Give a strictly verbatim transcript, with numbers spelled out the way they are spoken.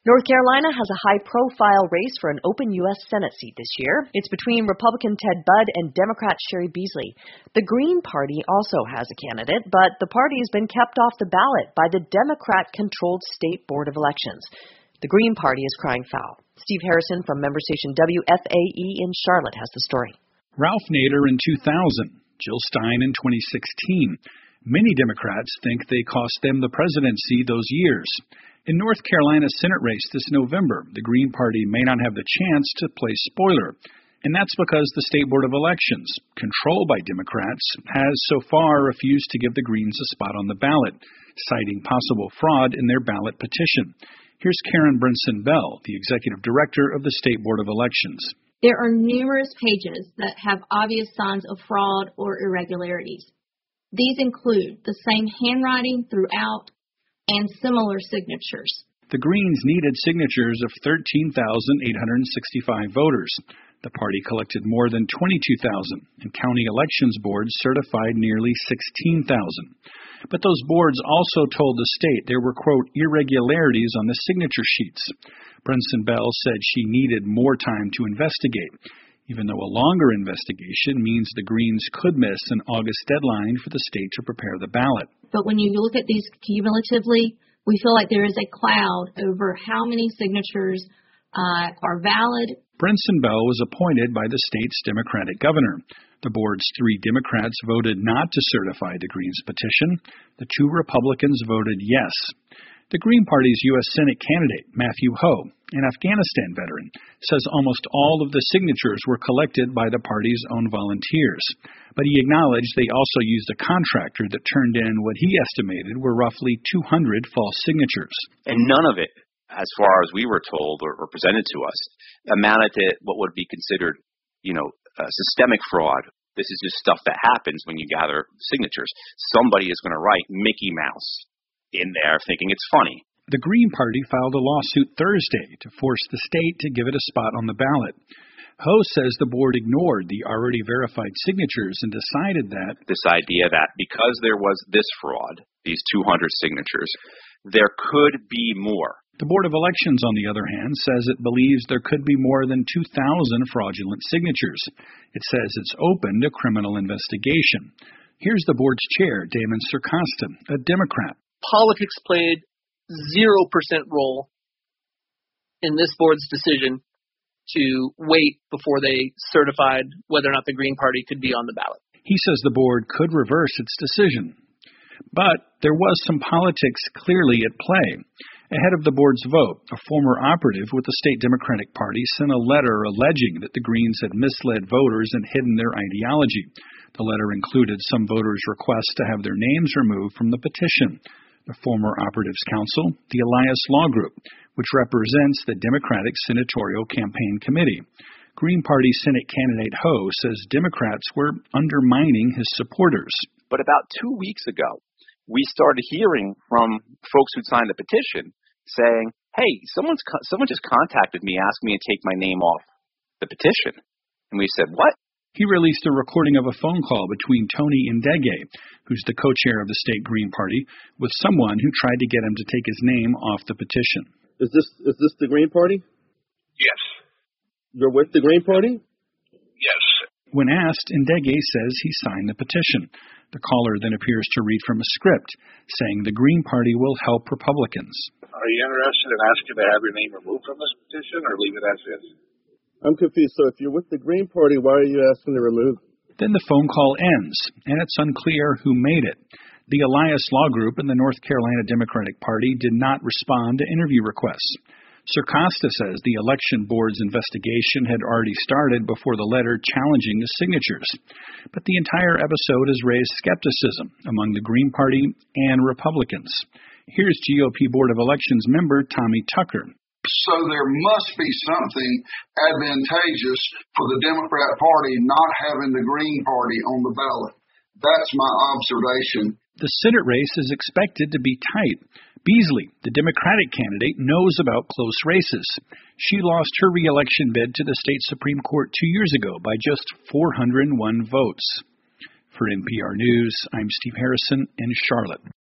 North Carolina has a high-profile race for an open U S Senate seat this year. It's between Republican Ted Budd and Democrat Cheri Beasley. The Green Party also has a candidate, but the party has been kept off the ballot by the Democrat-controlled State Board of Elections. The Green Party is crying foul. Steve Harrison from member station W F A E in Charlotte has the story. Ralph Nader in two thousand, Jill Stein in twenty sixteen. Many Democrats think they cost them the presidency those years. In North Carolina's Senate race this November, the Green Party may not have the chance to play spoiler, and that's because the State Board of Elections, controlled by Democrats, has so far refused to give the Greens a spot on the ballot, citing possible fraud in their ballot petition. Here's Karen Brinson Bell, the executive director of the State Board of Elections. There are numerous pages that have obvious signs of fraud or irregularities. These include the same handwriting throughout and similar signatures. The Greens needed signatures of thirteen thousand eight hundred sixty-five voters. The party collected more than twenty-two thousand, and county elections boards certified nearly sixteen thousand. But those boards also told the state there were, quote, irregularities on the signature sheets. Brinson Bell said she needed more time to investigate, even though a longer investigation means the Greens could miss an August deadline for the state to prepare the ballot. But when you look at these cumulatively, we feel like there is a cloud over how many signatures uh, are valid. Brinson Bell was appointed by the state's Democratic governor. The board's three Democrats voted not to certify the Greens' petition. The two Republicans voted yes. The Green Party's U S Senate candidate, Matthew Hoh, an Afghanistan veteran, says almost all of the signatures were collected by the party's own volunteers. But he acknowledged they also used a contractor that turned in what he estimated were roughly two hundred false signatures. And none of it, as far as we were told or, or presented to us, amounted to what would be considered, you know, uh, systemic fraud. This is just stuff that happens when you gather signatures. Somebody is going to write Mickey Mouse in there thinking it's funny. The Green Party filed a lawsuit Thursday to force the state to give it a spot on the ballot. Ho says the board ignored the already verified signatures and decided that this idea that because there was this fraud, these two hundred signatures, there could be more. The Board of Elections, on the other hand, says it believes there could be more than two thousand fraudulent signatures. It says it's open to criminal investigation. Here's the board's chair, Damon Circosta, a Democrat. Politics played zero percent role in this board's decision to wait before they certified whether or not the Green Party could be on the ballot. He says the board could reverse its decision. But there was some politics clearly at play. Ahead of the board's vote, a former operative with the state Democratic Party sent a letter alleging that the Greens had misled voters and hidden their ideology. The letter included some voters' requests to have their names removed from the petition. The former operatives council, the Elias Law Group, which represents the Democratic Senatorial Campaign Committee. Green Party Senate candidate Ho says Democrats were undermining his supporters. But about two weeks ago, we started hearing from folks who signed the petition saying, hey, someone's someone just contacted me, asked me to take my name off the petition. And we said, what? He released a recording of a phone call between Tony Ndege, who's the co-chair of the state Green Party, with someone who tried to get him to take his name off the petition. Is this is this the Green Party? Yes. You're with the Green Party? Yes. When asked, Ndege says he signed the petition. The caller then appears to read from a script, saying the Green Party will help Republicans. Are you interested in asking to have your name removed from this petition or leave it as is? I'm confused. So if you're with the Green Party, why are you asking to remove it? Then the phone call ends, and it's unclear who made it. The Elias Law Group and the North Carolina Democratic Party did not respond to interview requests. Circosta says the election board's investigation had already started before the letter challenging the signatures. But the entire episode has raised skepticism among the Green Party and Republicans. Here's G O P Board of Elections member Tommy Tucker. So there must be something advantageous for the Democrat Party not having the Green Party on the ballot. That's my observation. The Senate race is expected to be tight. Beasley, the Democratic candidate, knows about close races. She lost her re-election bid to the state Supreme Court two years ago by just four hundred one votes. For N P R News, I'm Steve Harrison in Charlotte.